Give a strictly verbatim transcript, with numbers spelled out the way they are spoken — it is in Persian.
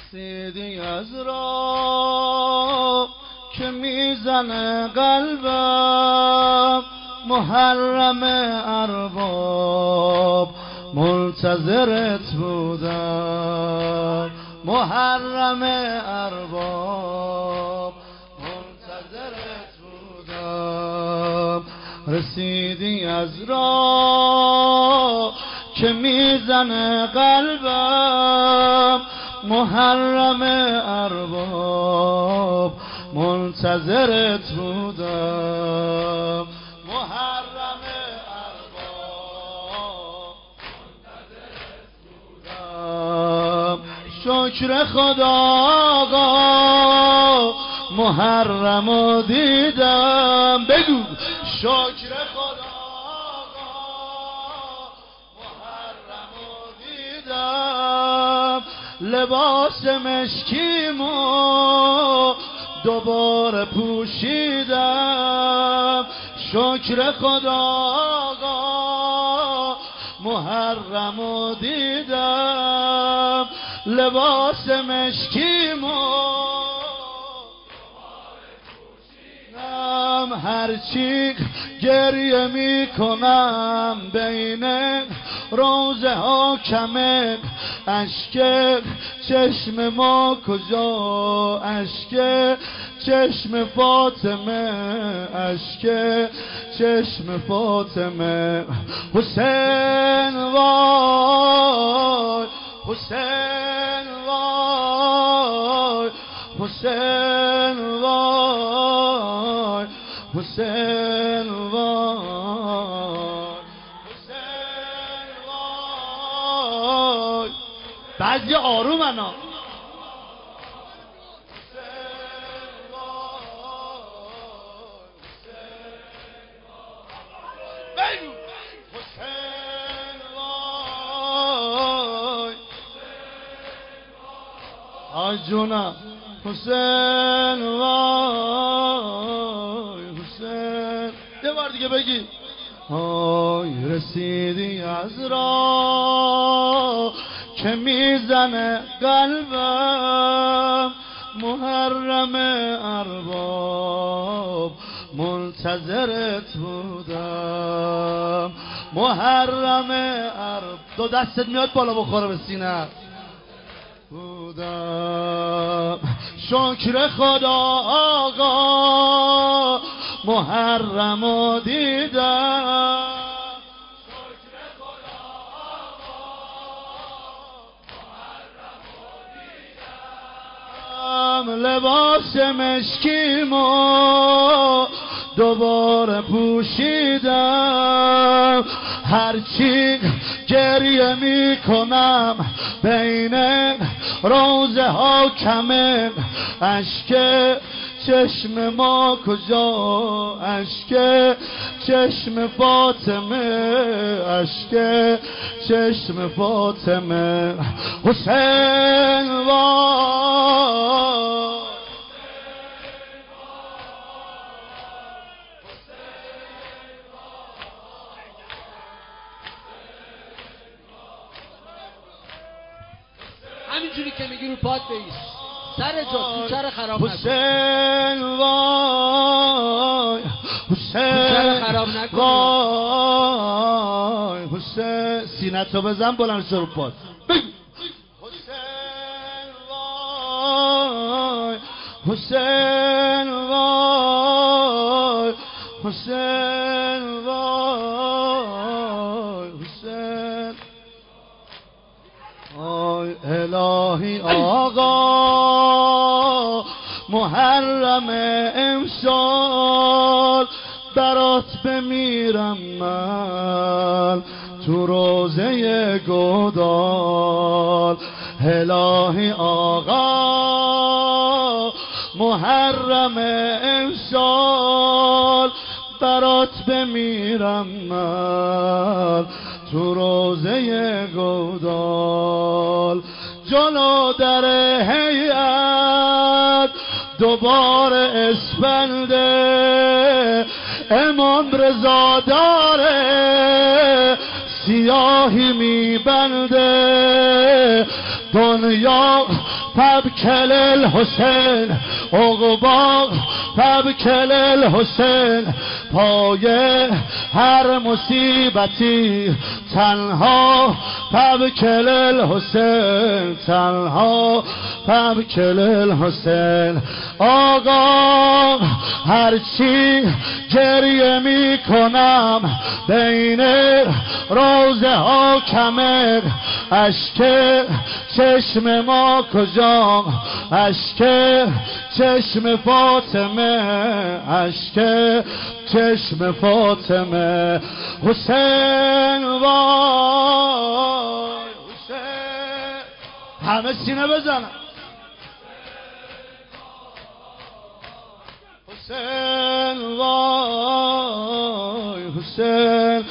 رسیدی از راه که میزنه قلبم، محرم ارباب منتظرت بودم، محرم ارباب منتظرت بودم. رسیدی از راه که میزنه قلبم، محرم ارباب منتظرت بودم، محرم ارباب منتظرت بودم. شکر خدا آقا محرمو دیدم، بگو شکر خدا آقا محرمو دیدم. لباس مشکیمو دوباره پوشیدم، شکر خدا آقا محرمو دیدم. لباس مشکیمو هرچی گریه میکنم بین روزه ها کمه، اشک چشم ما کجا، اشک چشم فاطمه، اشک چشم فاطمه. حسین وای حسین وای حسین وای حسین وای حسین وای. بعضی آرومن ها. آی جونم حسین وای حسین. یه بار دیگه بگی. آی رسیدی از راه که میزنه قلبم، محرم ارباب منتظرت بودم، محرم ارباب. دو دستت میاد بالا بخوره به سینه بودم. شکر خدا آقا محرمو دیدم، شکر خدا آقا محرمو دیدم. لباس مشکیمو دوباره پوشیدم، هرچی گریه میکنم بین روزه ها کمه، اشک چشم ما کجا، اشک چشم فاطمه، اشک چشم فاطمه. حسین وای همینجوری که میگی رو پات بیس، سر جا کوچه رو خراب نکن. حسین وای حسین خراب نکن. وای حسین. سینه‌تو بزن بلند شو رو پات. حسین وای حسین وای حسین وای حسین. آی الهی آقا محرم امسال برات بمیرم من تو روزه گودال. الهی آقا محرم امسال برات بمیرم من تو روزه گودال. جلو در هیئت دوباره اسفنده، امام رضا داره سیاهی میبنده. دنیا فبکل الحسین عقبا فبکل الحسین پایه هر مصیبتی تنها فبکل الحسین تنها فبکل الحسین آقا هرچی گریه می کنم بین روزه ها کمه اشک چشم ما کجام اشک چشم فاطمه اشک چشم فاطمه حسین وای حسین همه سینه بزنن حسین وای حسین